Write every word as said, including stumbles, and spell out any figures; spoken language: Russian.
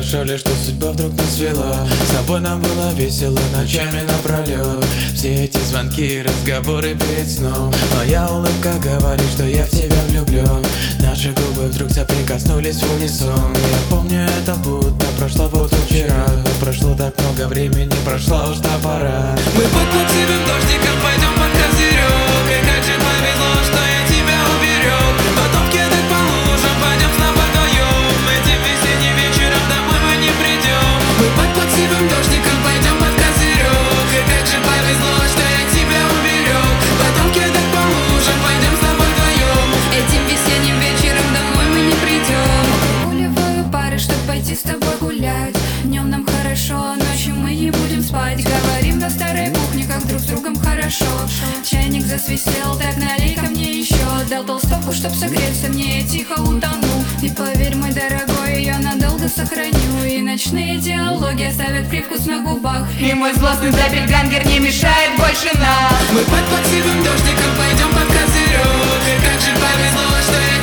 хорошо ли, что судьба вдруг нас свела. С тобой нам было весело ночами напролет. Все эти звонки и разговоры перед сном. Моя улыбка говорит, что я в тебя влюблен. Наши губы вдруг соприкоснулись в унисон. Я помню это будто прошло вот вчера. Прошло так много времени, прошла уж та пора. Мы под плаксивым дождиком пойдем под козырек. И как же повезло, что я тебя уберег. Потом в кедах по лужам пойдем снова вдвоем. Этим весенним вечером домой мы не придем. Мы под плаксивым дождиком пойдем под козырек. И как же повезло, что я тебя уберег. Потом в кедах по лужам пойдем снова вдвоем. Этим весенним вечером домой мы не придем. Прогуливаю пары, чтоб пойти с тобой гулять. Днем нам хорошо, а ночью мы не будем спать. Говорим на старой кухне, как друг с другом хорошо. Чайник засвистел, так налей ко мне еще. Дал толстовку, чтоб согреться, мне я тихо утону. И поверь, мой дорогой, я надолго сохраню. И ночные диалоги оставят привкус на губах. И мой злостный доппельгангер не мешает больше нам. Мы под плаксивым дождиком пойдем под козырек. И как же повезло, что я